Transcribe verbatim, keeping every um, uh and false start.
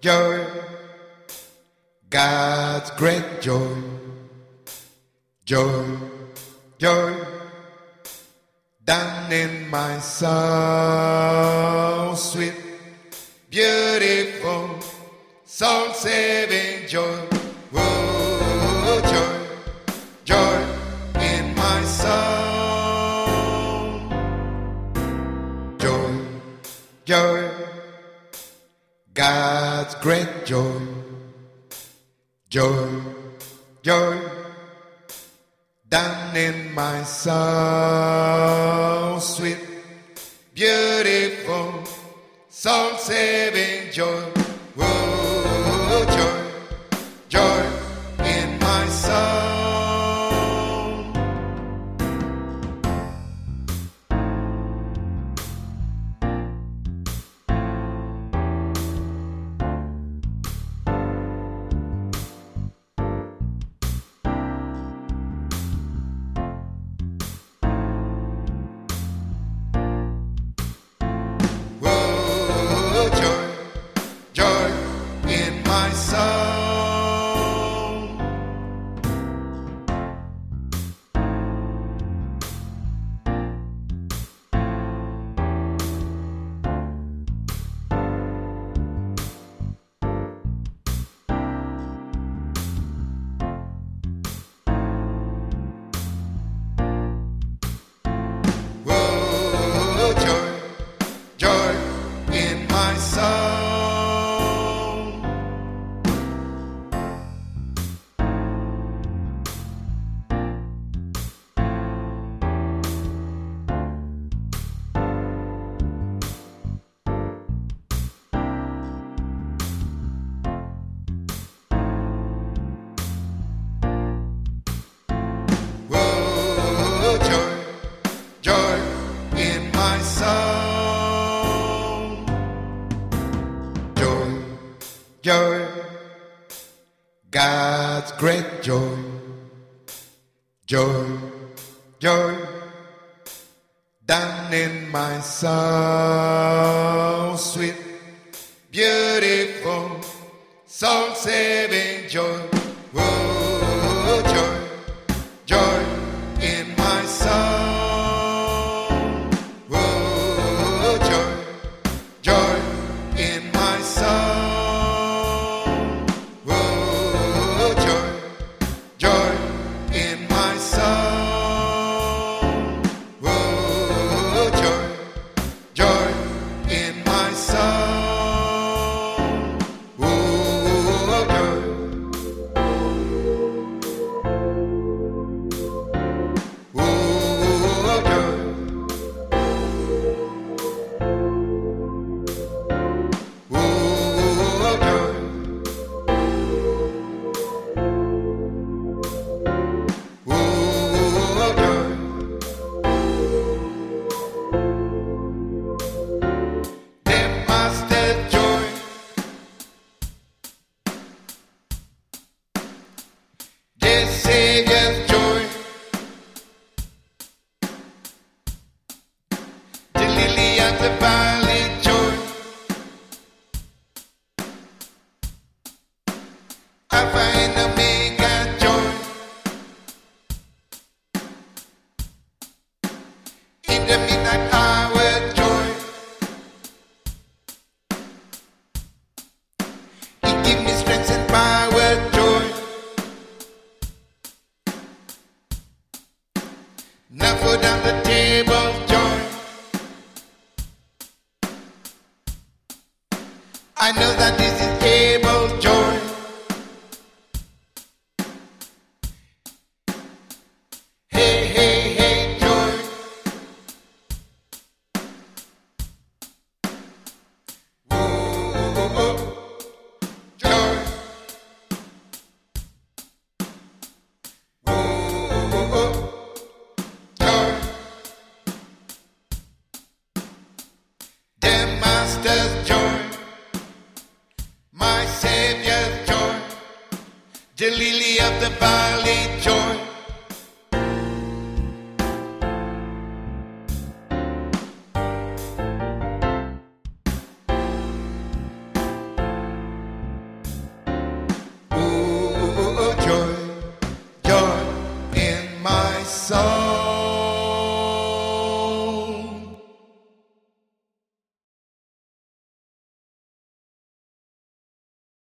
joy, God's great joy, joy, joy, down in my soul, sweet, beautiful, soul-saving joy, whoa, joy, joy in my soul, joy, joy, God's great joy, joy, joy, down in my soul, sweet, beautiful, soul-saving joy, whoa, joy, joy in my soul. Joy, God's great joy, joy, joy, down in my soul, sweet, beautiful, soul-saving joy, whoa, joy, joy in my soul, whoa, joy, joy in my soul. Savior's joy, the lily of the valley joy, Alpha and Omega joy, in the midnight hour joy, He give me strength and power joy. Now put down the table, joy. I know that this is able, joy. Hey, hey, hey, joy. Whoa, oh, oh, joy. Whoa, oh, oh. Master's joy, my Savior's joy, the lily of the valley joy. song.